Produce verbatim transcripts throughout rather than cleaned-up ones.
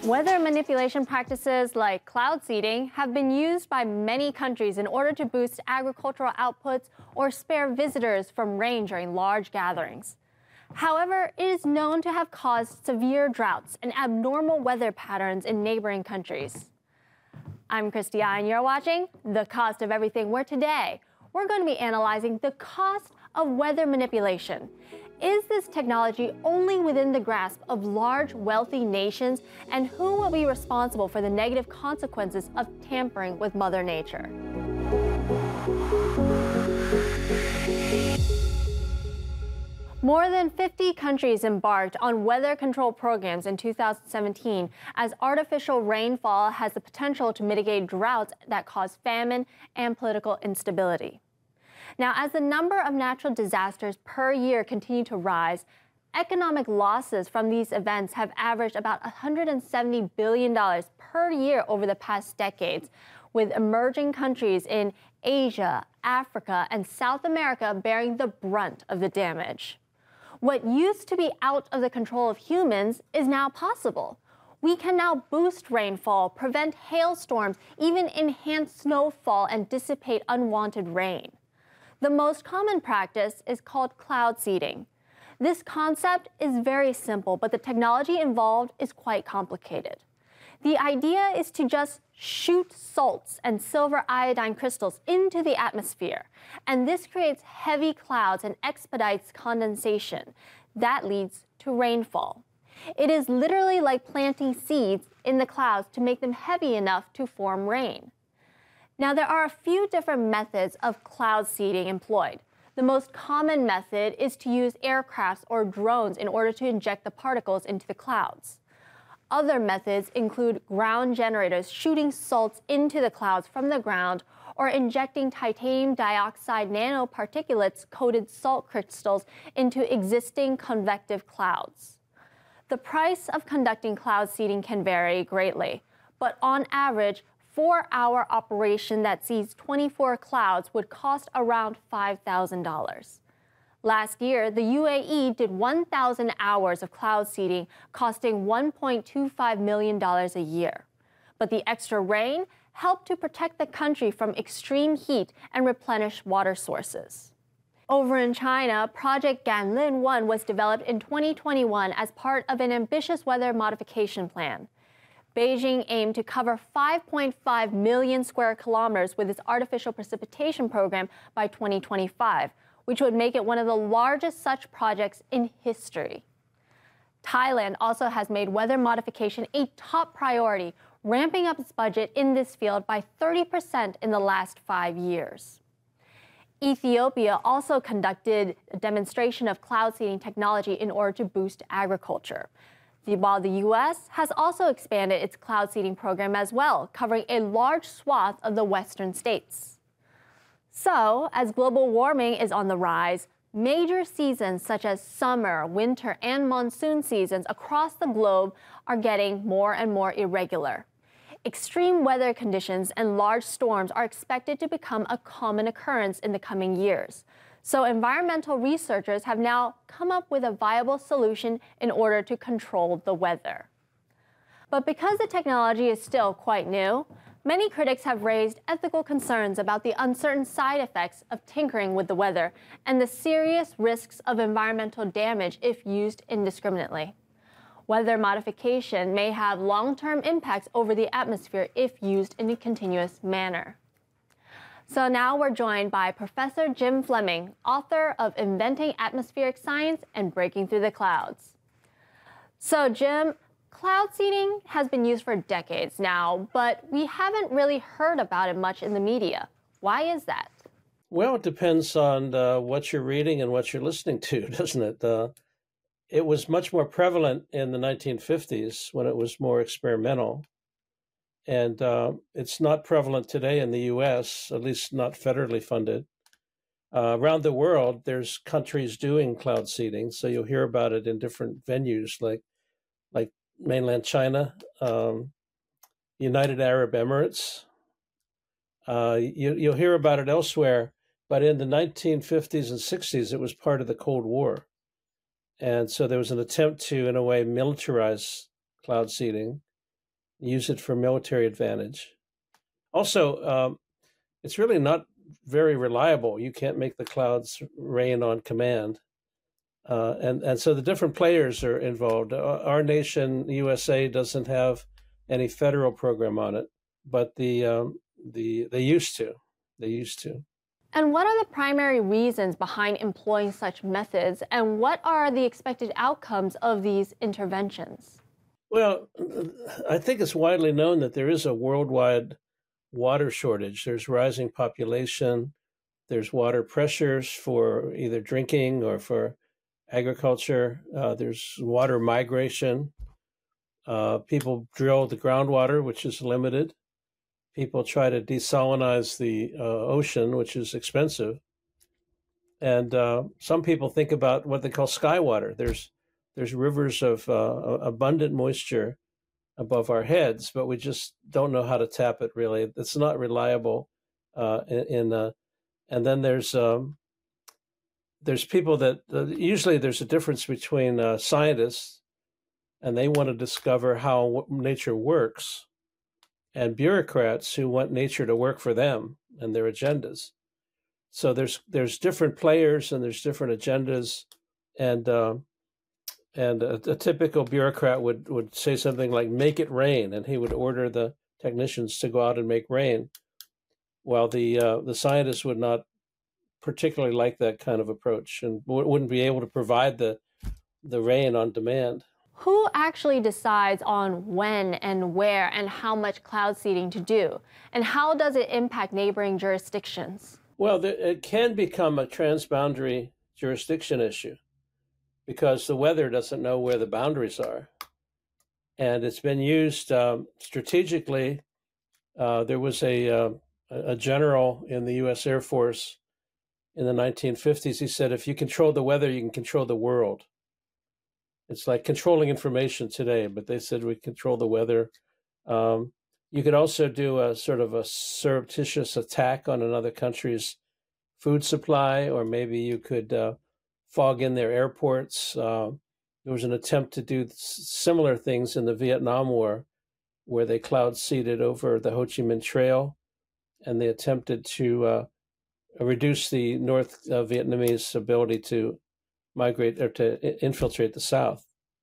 Weather manipulation practices like cloud seeding have been used by many countries in order to boost agricultural outputs or spare visitors from rain during large gatherings. However, it is known to have caused severe droughts and abnormal weather patterns in neighboring countries. I'm Christy I, and you're watching The Cost of Everything, where today we're going to be analyzing the cost of weather manipulation. Is this technology only within the grasp of large, wealthy nations, and who will be responsible for the negative consequences of tampering with Mother Nature? More than fifty countries embarked on weather control programs in two thousand seventeen, as artificial rainfall has the potential to mitigate droughts that cause famine and political instability. Now, as the number of natural disasters per year continue to rise, economic losses from these events have averaged about one hundred seventy billion dollars per year over the past decades, with emerging countries in Asia, Africa, and South America bearing the brunt of the damage. What used to be out of the control of humans is now possible. We can now boost rainfall, prevent hailstorms, even enhance snowfall and dissipate unwanted rain. The most common practice is called cloud seeding. This concept is very simple, but the technology involved is quite complicated. The idea is to just shoot salts and silver iodine crystals into the atmosphere, and this creates heavy clouds and expedites condensation. That leads to rainfall. It is literally like planting seeds in the clouds to make them heavy enough to form rain. Now, there are a few different methods of cloud seeding employed. The most common method is to use aircrafts or drones in order to inject the particles into the clouds. Other methods include ground generators shooting salts into the clouds from the ground, or injecting titanium dioxide nanoparticulates-coated salt crystals into existing convective clouds. The price of conducting cloud seeding can vary greatly, but on average, four-hour operation that seeds twenty-four clouds would cost around five thousand dollars. Last year, the U A E did one thousand hours of cloud seeding, costing one point two five million dollars a year. But the extra rain helped to protect the country from extreme heat and replenish water sources. Over in China, Project Ganlin one was developed in twenty twenty-one as part of an ambitious weather modification plan. Beijing aimed to cover five point five million square kilometers with its artificial precipitation program by twenty twenty-five, which would make it one of the largest such projects in history. Thailand also has made weather modification a top priority, ramping up its budget in this field by thirty percent in the last five years. Ethiopia also conducted a demonstration of cloud seeding technology in order to boost agriculture. While the U S has also expanded its cloud seeding program as well, covering a large swath of the western states. So, as global warming is on the rise, major seasons such as summer, winter, and monsoon seasons across the globe are getting more and more irregular. Extreme weather conditions and large storms are expected to become a common occurrence in the coming years. So environmental researchers have now come up with a viable solution in order to control the weather. But because the technology is still quite new, many critics have raised ethical concerns about the uncertain side effects of tinkering with the weather and the serious risks of environmental damage if used indiscriminately. Weather modification may have long-term impacts over the atmosphere if used in a continuous manner. So now we're joined by Professor Jim Fleming, author of Inventing Atmospheric Science and Breaking Through the Clouds. So Jim, cloud seeding has been used for decades now, but we haven't really heard about it much in the media. Why is that? Well, it depends on uh, what you're reading and what you're listening to, doesn't it? Uh, it was much more prevalent in the nineteen fifties when it was more experimental. And uh, it's not prevalent today in the U S, at least not federally funded. Uh, around the world, there's countries doing cloud seeding, so you'll hear about it in different venues like, like mainland China, um, United Arab Emirates. Uh, you, you'll hear about it elsewhere, but in the nineteen fifties and sixties, it was part of the Cold War. And so there was an attempt to, in a way, militarize cloud seeding. use it for military advantage. Also, um, it's really not very reliable. You can't make the clouds rain on command. Uh, and, and so the different players are involved. Our nation, U S A, doesn't have any federal program on it, but the um, the they used to. They used to. And what are the primary reasons behind employing such methods, and what are the expected outcomes of these interventions? Well, I think it's widely known that there is a worldwide water shortage. There's rising population. There's water pressures for either drinking or for agriculture. Uh, there's water migration. Uh, people drill the groundwater, which is limited. People try to desalinize the uh, ocean, which is expensive. And uh, some people think about what they call sky water. There's there's rivers of uh, abundant moisture above our heads, but we just don't know how to tap it. Really, it's not reliable. Uh, in, in uh, and then there's um, there's people that uh, usually there's a difference between uh, scientists, and they want to discover how nature works, and bureaucrats who want nature to work for them and their agendas. So there's there's different players and there's different agendas, and uh, and a, a typical bureaucrat would, would say something like "make it rain," and he would order the technicians to go out and make rain, while the uh, the scientists would not particularly like that kind of approach and w- wouldn't be able to provide the the rain on demand. Who actually decides on when and where and how much cloud seeding to do? And how does it impact neighboring jurisdictions? Well, it can become a transboundary jurisdiction issue because the weather doesn't know where the boundaries are. And it's been used um, strategically. Uh, there was a, uh, a general in the U S Air Force in the nineteen fifties. He said, if you control the weather, you can control the world. It's like controlling information today, but they said we control the weather. Um, you could also do a sort of a surreptitious attack on another country's food supply, or maybe you could uh, fog in their airports. Uh, there was an attempt to do similar things in the Vietnam War, where they cloud seeded over the Ho Chi Minh Trail, and they attempted to uh, reduce the North uh, Vietnamese ability to migrate or to infiltrate the South.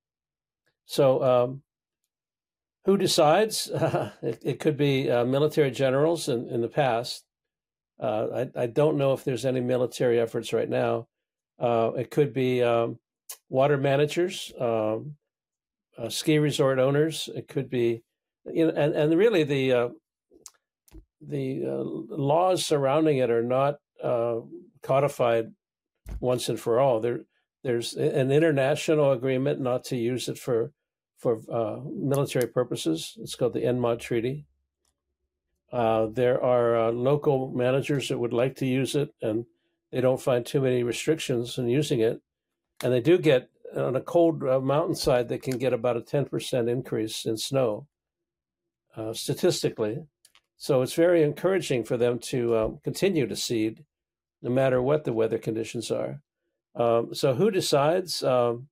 So um, who decides? it, it could be uh, military generals in, in the past. Uh, I, I don't know if there's any military efforts right now. Uh, it could be um, water managers, um, uh, ski resort owners. It could be, you know, and, and really the uh, the uh, laws surrounding it are not uh, codified once and for all. There, there's an international agreement not to use it for for uh, military purposes. It's called the N M O D Treaty. Uh, there are uh, local managers that would like to use it, and they don't find too many restrictions in using it. And they do get, on a cold uh, mountainside, they can get about a ten percent increase in snow, uh, statistically. So it's very encouraging for them to um, continue to seed, no matter what the weather conditions are. Um, so who decides? Um,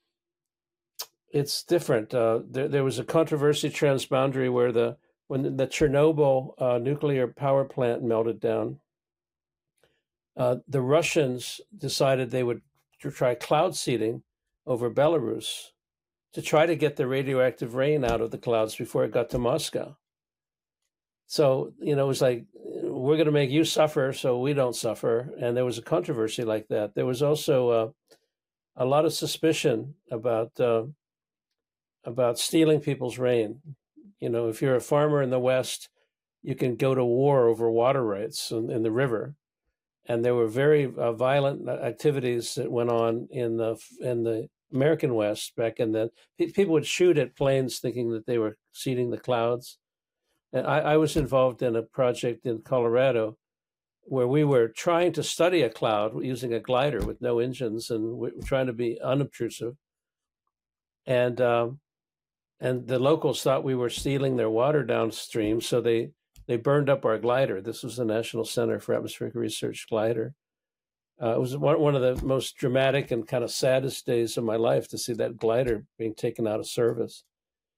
it's different. Uh, there, there was a controversy transboundary where the when the Chernobyl uh, nuclear power plant melted down, uh, the Russians decided they would try cloud seeding over Belarus to try to get the radioactive rain out of the clouds before it got to Moscow. So, you know, it was like, we're going to make you suffer so we don't suffer. And there was a controversy like that. There was also uh, a lot of suspicion about uh, about stealing people's rain. You know, if you're a farmer in the West, you can go to war over water rights in, in the river. And there were very uh, violent activities that went on in the in the American West back in the. People would shoot at planes thinking that they were seeding the clouds. And I, I was involved in a project in Colorado where we were trying to study a cloud using a glider with no engines, and we were trying to be unobtrusive. And um, and the locals thought we were stealing their water downstream, so they they burned up our glider. This was the National Center for Atmospheric Research glider. Uh, it was one, one of the most dramatic and kind of saddest days of my life to see that glider being taken out of service.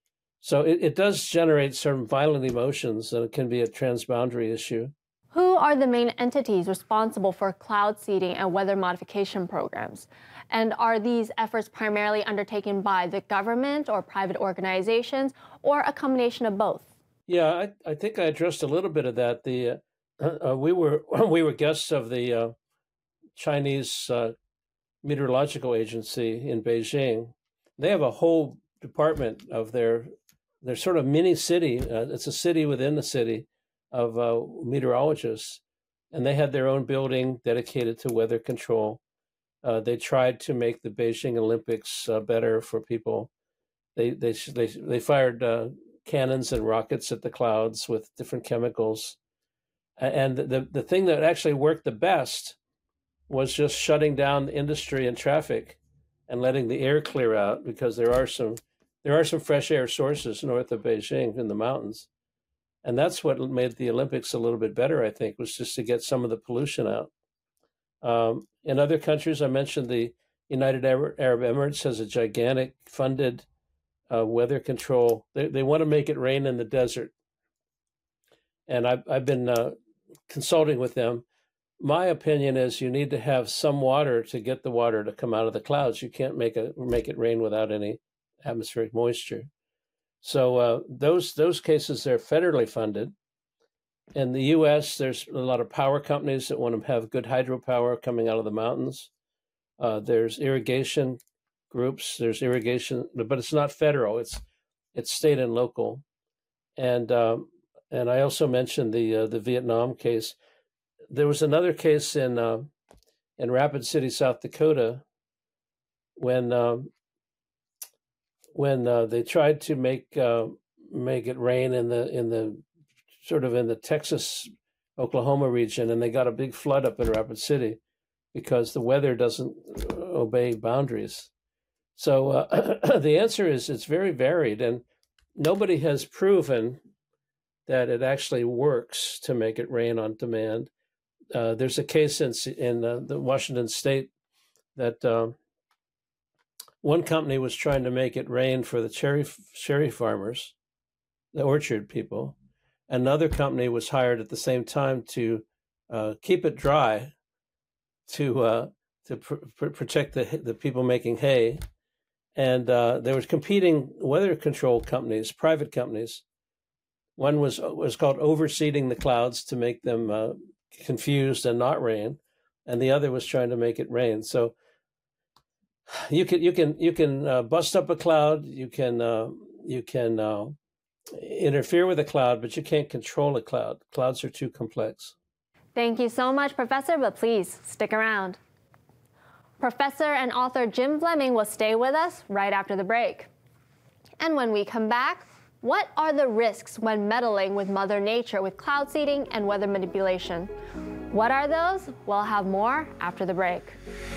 So it, it does generate some violent emotions, and it can be a transboundary issue. Who are the main entities responsible for cloud seeding and weather modification programs? And are these efforts primarily undertaken by the government or private organizations, or a combination of both? Yeah, I, I think I addressed a little bit of that. The uh, uh, we were we were guests of the uh, Chinese uh, Meteorological Agency in Beijing. They have a whole department of their their sort of mini city. Uh, it's a city within the city of uh, meteorologists, and they had their own building dedicated to weather control. Uh, they tried to make the Beijing Olympics uh, better for people. They they they they fired uh, cannons and rockets at the clouds with different chemicals, and the the thing that actually worked the best was just shutting down industry and traffic, and letting the air clear out, because there are some there are some fresh air sources north of Beijing in the mountains. And that's what made the Olympics a little bit better, I think, was just to get some of the pollution out. Um, in other countries, I mentioned the United Arab Emirates has a gigantic funded uh, weather control. They, they want to make it rain in the desert. And I've, I've been uh, consulting with them. My opinion is you need to have some water to get the water to come out of the clouds. You can't make, a, make it rain without any atmospheric moisture. So uh, those those cases, they're federally funded. In the U S, there's a lot of power companies that want to have good hydropower coming out of the mountains. Uh, there's irrigation groups. There's irrigation, but it's not federal. It's it's state and local. And um, and I also mentioned the uh, the Vietnam case. There was another case in uh, in Rapid City, South Dakota, when. Um, when uh, they tried to make uh, make it rain in the in the sort of in the Texas, Oklahoma region, and they got a big flood up in Rapid City because the weather doesn't obey boundaries. So uh, the answer is it's very varied, and nobody has proven that it actually works to make it rain on demand. Uh, there's a case in in uh, the Washington State that. Um, One company was trying to make it rain for the cherry cherry farmers, the orchard people. Another company was hired at the same time to uh, keep it dry, to uh, to pr- pr- protect the the people making hay, and uh, there were competing weather control companies, private companies. One was was called overseeding the clouds to make them uh, confused and not rain, and the other was trying to make it rain. So. You can you can you can uh, bust up a cloud. You can uh, you can uh, interfere with a cloud, but you can't control a cloud. Clouds are too complex. Thank you so much, Professor. But please stick around. Professor and author Jim Fleming will stay with us right after the break. And when we come back, what are the risks when meddling with Mother Nature with cloud seeding and weather manipulation? What are those? We'll have more after the break.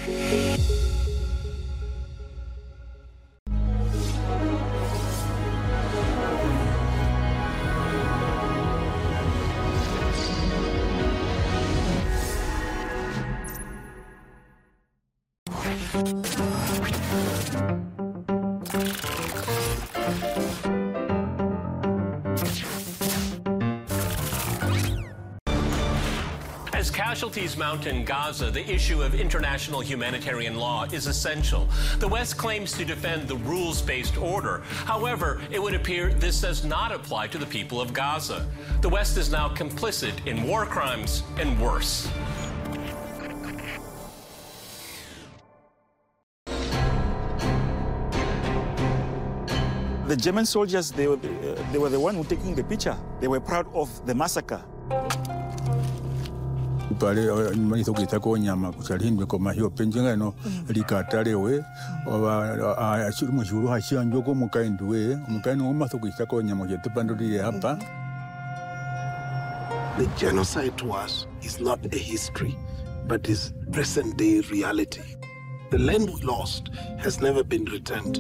As casualties mount in Gaza, the issue of international humanitarian law is essential. The West claims to defend the rules-based order. However, it would appear this does not apply to the people of Gaza. The West is now complicit in war crimes and worse. The German soldiers, they were, uh, they were the one who were taking the picture. They were proud of the massacre. Pale manito kita ko nyama kusalindwe ko mahio penjenga no likatale we wa asuru mshuru hashia njoko mukaindu we mukaino mato kita ko nyama yetu panduli hapa. The genocide to us is not a history, but is present-day reality. The land we lost has never been returned.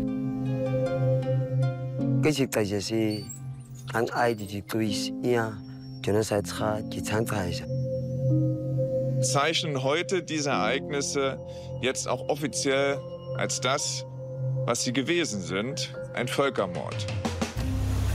Zeichnen heute diese Ereignisse jetzt auch offiziell als das, was sie gewesen sind, ein Völkermord.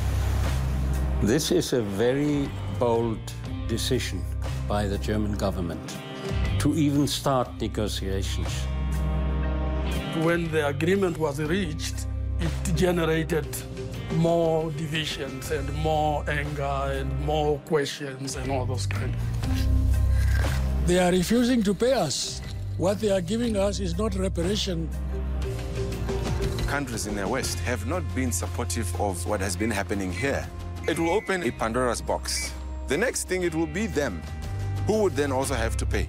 This is a very bold decision by the German government to even start negotiations. When the agreement was reached, it generated more divisions and more anger and more questions and all those kind of things. They are refusing to pay us. What they are giving us is not reparation. Countries in the West have not been supportive of what has been happening here. It will open a Pandora's box. The next thing, it will be them who would then also have to pay.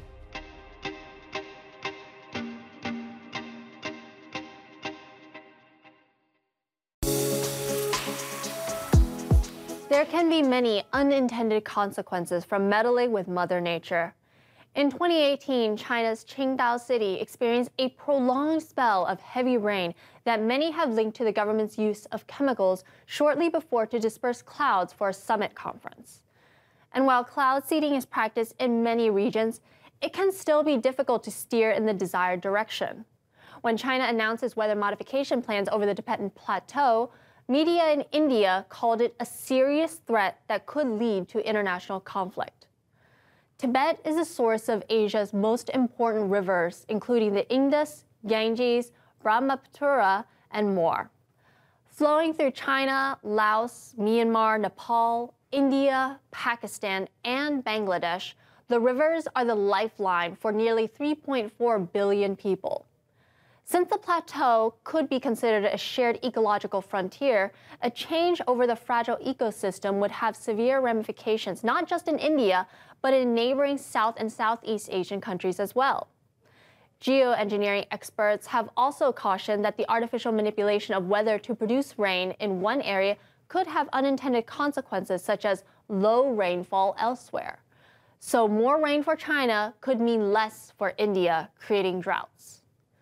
There can be many unintended consequences from meddling with Mother Nature. In twenty eighteen, China's Qingdao City experienced a prolonged spell of heavy rain that many have linked to the government's use of chemicals shortly before to disperse clouds for a summit conference. And while cloud seeding is practiced in many regions, it can still be difficult to steer in the desired direction. When China announced its weather modification plans over the Tibetan Plateau, media in India called it a serious threat that could lead to international conflict. Tibet is a source of Asia's most important rivers, including the Indus, Ganges, Brahmaputra, and more. Flowing through China, Laos, Myanmar, Nepal, India, Pakistan, and Bangladesh, the rivers are the lifeline for nearly three point four billion people. Since the plateau could be considered a shared ecological frontier, a change over the fragile ecosystem would have severe ramifications, not just in India, but in neighboring South and Southeast Asian countries as well. Geoengineering experts have also cautioned that the artificial manipulation of weather to produce rain in one area could have unintended consequences, such as low rainfall elsewhere. So more rain for China could mean less for India, creating droughts.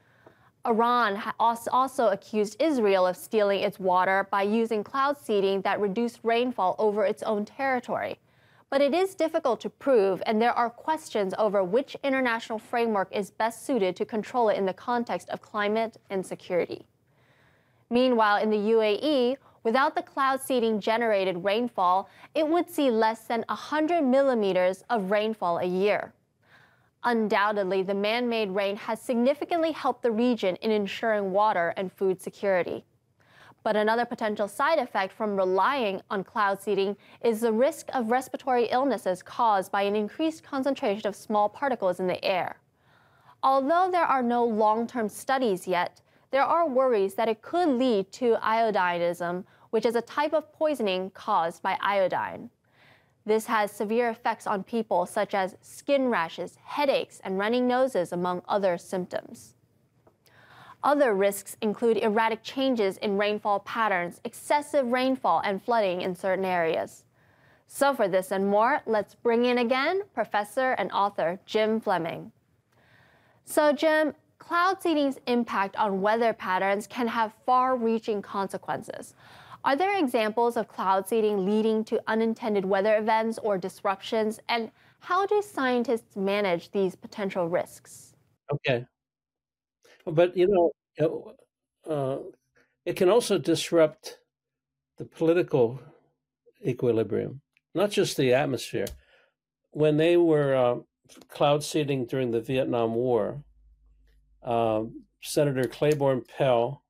Iran also accused Israel of stealing its water by using cloud seeding that reduced rainfall over its own territory. But it is difficult to prove, and there are questions over which international framework is best suited to control it in the context of climate and security. Meanwhile, in the U A E, without the cloud seeding generated rainfall, it would see less than one hundred millimeters of rainfall a year. Undoubtedly, the man-made rain has significantly helped the region in ensuring water and food security. But another potential side effect from relying on cloud seeding is the risk of respiratory illnesses caused by an increased concentration of small particles in the air. Although there are no long-term studies yet, there are worries that it could lead to iodinism, which is a type of poisoning caused by iodine. This has severe effects on people, such as skin rashes, headaches, and running noses, among other symptoms. Other risks include erratic changes in rainfall patterns, excessive rainfall, and flooding in certain areas. So for this and more, let's bring in again Professor and author Jim Fleming. So Jim, cloud seeding's impact on weather patterns can have far-reaching consequences. Are there examples of cloud seeding leading to unintended weather events or disruptions, and how do scientists manage these potential risks? Okay. But, you know, uh, it can also disrupt the political equilibrium, not just the atmosphere. When they were uh, cloud seeding during the Vietnam War, uh, Senator Claiborne Pell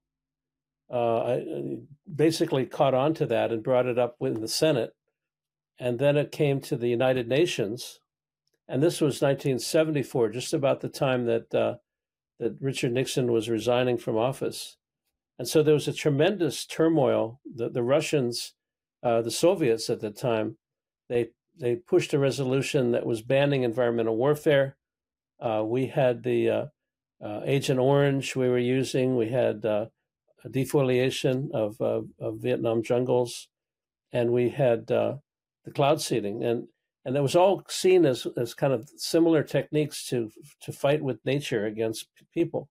uh, basically caught on to that and brought it up in the Senate. And then it came to the United Nations. And this was nineteen seventy-four, just about the time that uh, that Richard Nixon was resigning from office. And so there was a tremendous turmoil. The, the Russians, uh, the Soviets at the time, they they pushed a resolution that was banning environmental warfare. Uh, we had the uh, uh, Agent Orange we were using. We had uh, a defoliation of, uh, of Vietnam jungles. And we had uh, the cloud seeding. And And it was all seen as, as kind of similar techniques to to fight with nature against people.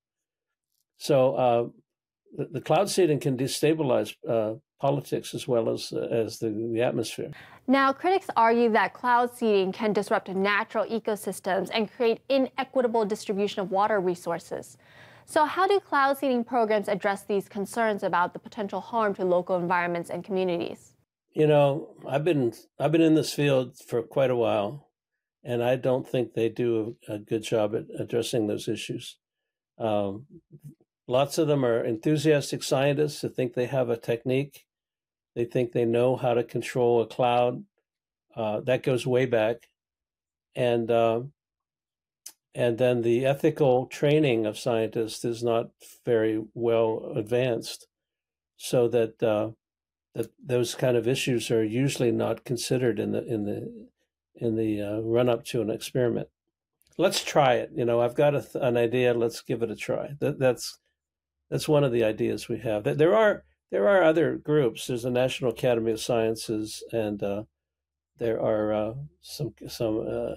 So uh, the, the cloud seeding can destabilize uh, politics as well as uh, as the, the atmosphere. Now, critics argue that cloud seeding can disrupt natural ecosystems and create inequitable distribution of water resources. So how do cloud seeding programs address these concerns about the potential harm to local environments and communities? You know, I've been I've been in this field for quite a while, and I don't think they do a, a good job at addressing those issues. Um, lots of them are enthusiastic scientists that think they have a technique. They think they know how to control a cloud. Uh, that goes way back, and uh, and then the ethical training of scientists is not very well advanced, so that uh, that those kind of issues are usually not considered in the in the in the uh, run up to an experiment. Let's try it. You know, I've got a, an idea. Let's give it a try. That, that's that's one of the ideas we have. There are there are other groups. There's the National Academy of Sciences, and uh, there are uh, some some uh,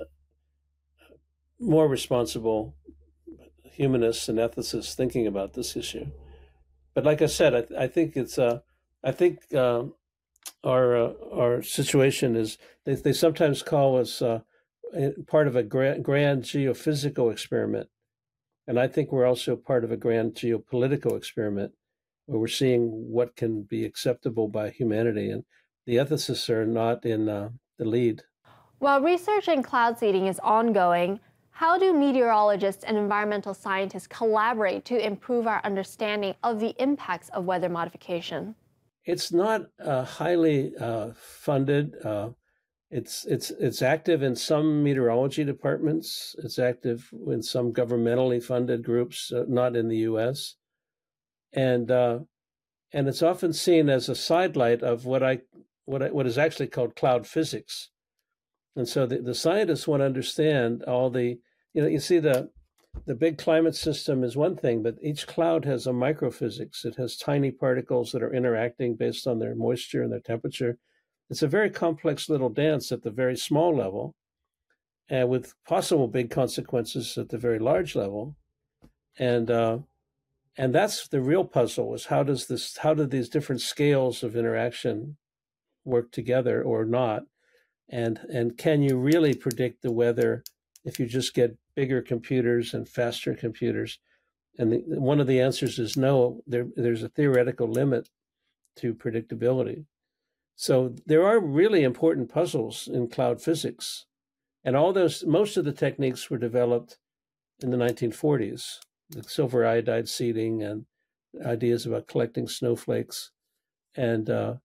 more responsible humanists and ethicists thinking about this issue. But like I said, I, I think it's uh, I think uh, our uh, our situation is they they sometimes call us uh, part of a grand, grand geophysical experiment, and I think we're also part of a grand geopolitical experiment where we're seeing what can be acceptable by humanity, and the ethicists are not in uh, the lead. While research in cloud seeding is ongoing, how do meteorologists and environmental scientists collaborate to improve our understanding of the impacts of weather modification? It's not uh, highly uh, funded. Uh, it's it's it's active in some meteorology departments. It's active in some governmentally funded groups, uh, not in the U S And uh, and it's often seen as a sidelight of what I what I, what is actually called cloud physics. And so the, the scientists want to understand all the, you know, you see the the big climate system is one thing, but each cloud has a microphysics. It has tiny particles that are interacting based on their moisture and their temperature. It's a very complex little dance at the very small level, and with possible big consequences at the very large level. And uh, and that's the real puzzle: is how does this, how do these different scales of interaction work together or not? And and can you really predict the weather if you just get bigger computers and faster computers? And the, one of the answers is no. There, there's a theoretical limit to predictability. So there are really important puzzles in cloud physics, and all those, most of the techniques were developed in the nineteen forties, the silver iodide seeding and ideas about collecting snowflakes, and uh,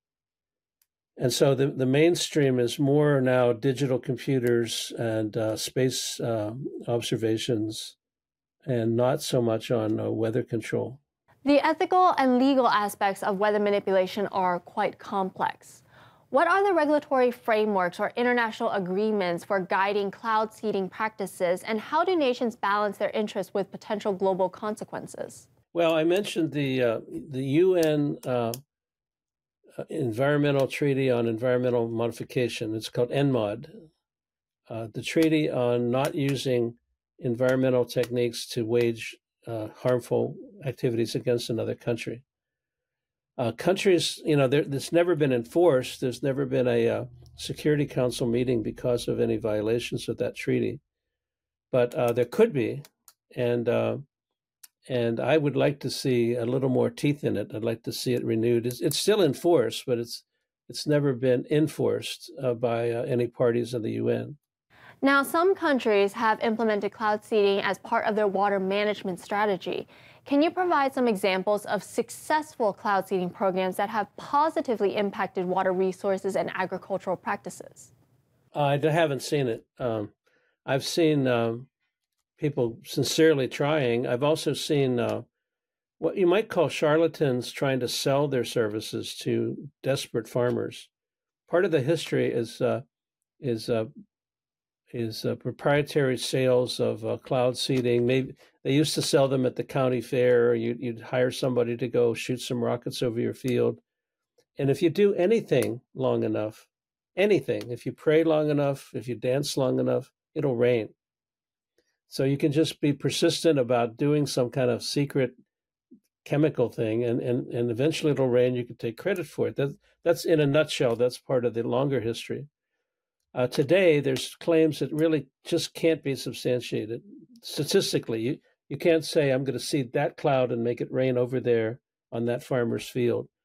And so the, the mainstream is more now digital computers and uh, space uh, observations, and not so much on uh, weather control. The ethical and legal aspects of weather manipulation are quite complex. What are the regulatory frameworks or international agreements for guiding cloud seeding practices, and how do nations balance their interests with potential global consequences? Well, I mentioned the uh, the U N uh, Environmental Treaty on Environmental Modification. It's called N M O D. Uh, the treaty on not using environmental techniques to wage uh, harmful activities against another country. Uh, countries, you know, there, it's never been enforced. There's never been a uh, Security Council meeting because of any violations of that treaty. But uh, there could be, and uh, and I would like to see a little more teeth in it. I'd like to see it renewed. It's, it's still in force, but it's it's never been enforced uh, by uh, any parties in the U N. Now, some countries have implemented cloud seeding as part of their water management strategy. Can you provide some examples of successful cloud seeding programs that have positively impacted water resources and agricultural practices? I haven't seen it. Um, I've seen um, people sincerely trying. I've also seen uh, what you might call charlatans trying to sell their services to desperate farmers. Part of the history is uh, is uh, is uh, proprietary sales of uh, cloud seeding. Maybe they used to sell them at the county fair. You'd, you'd hire somebody to go shoot some rockets over your field. And if you do anything long enough, anything, if you pray long enough, if you dance long enough, it'll rain. So you can just be persistent about doing some kind of secret chemical thing, and, and, and eventually it'll rain. You can take credit for it. That, that's in a nutshell, that's part of the longer history. Uh, today, there's claims that really just can't be substantiated. Statistically, you, you can't say, I'm going to seed that cloud and make it rain over there on that farmer's field.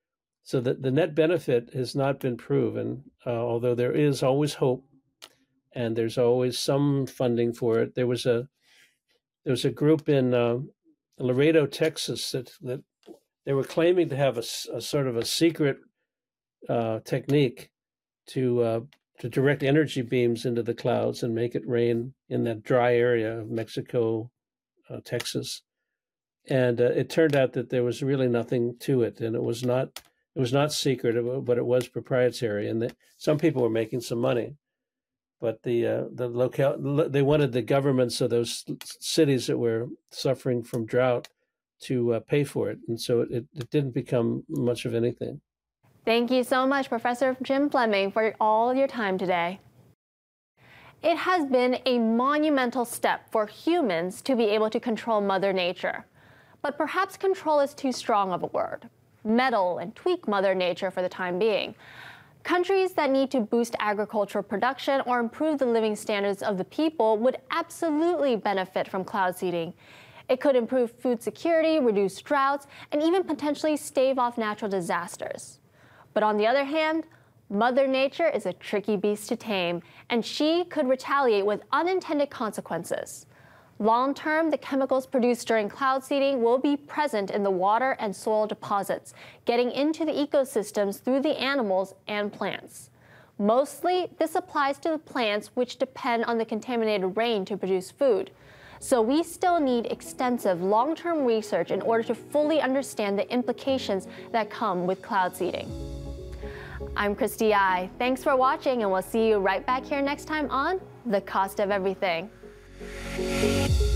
So the, the net benefit has not been proven, uh, although there is always hope, and there's always some funding for it. There was a there was a group in uh, Laredo, Texas, that that they were claiming to have a, a sort of a secret uh, technique to uh, to direct energy beams into the clouds and make it rain in that dry area of Mexico, uh, Texas. And uh, it turned out that there was really nothing to it, and it was not it was not secret, but it was proprietary. And the, some people were making some money, but the uh, the locale they wanted the governments of those cities that were suffering from drought to uh, pay for it, and so it, it didn't become much of anything. Thank you so much, Professor Jim Fleming, for all your time today. It has been a monumental step for humans to be able to control Mother Nature. But perhaps control is too strong of a word. Meddle and tweak Mother Nature for the time being. Countries that need to boost agricultural production or improve the living standards of the people would absolutely benefit from cloud seeding. It could improve food security, reduce droughts, and even potentially stave off natural disasters. But on the other hand, Mother Nature is a tricky beast to tame, and she could retaliate with unintended consequences. Long-term, the chemicals produced during cloud seeding will be present in the water and soil deposits, getting into the ecosystems through the animals and plants. Mostly, this applies to the plants which depend on the contaminated rain to produce food. So we still need extensive long-term research in order to fully understand the implications that come with cloud seeding. I'm Christy I. Thanks for watching, and we'll see you right back here next time on The Cost of Everything. Thank you.